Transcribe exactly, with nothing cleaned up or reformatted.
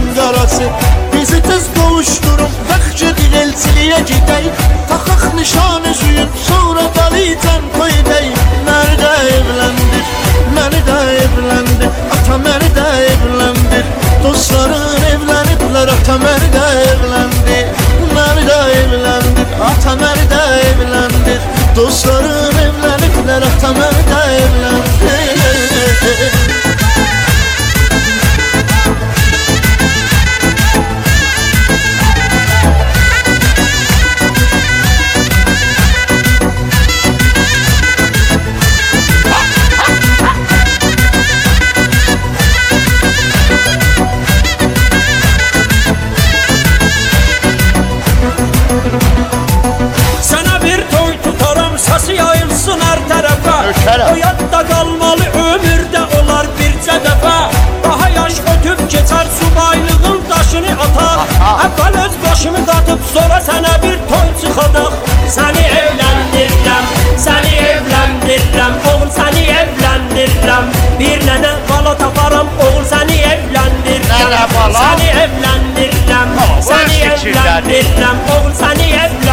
qarası. Bizi tez qovuşdurun, bəxcə elçiliyə gedək. Taxaq nişan üzüyün, sonra dalıcan koydək. Məni də evləndir, məni də evləndir, ata məni də evləndir. Dostların evləniblər, ata məni də evləndir. Məni də evləndir, ata məni də evləndir. Dostların evləniblər, ata məni də evləndir. Yayılsın her tarafa. O yadda kalmalı ömürde olar bircə dəfə. Daha yaş ötüb geçer subaylığın daşını atar. Əvvəl öz başımı qatıp sonra sənə bir toy çıxadaq. Səni evləndirirəm, səni evləndirirəm, oğul səni evləndirirəm. Bir nənə bala taparam, oğul səni evləndirirəm. Səni evləndirirəm, səni evləndirirəm, oğul səni evləndirirəm.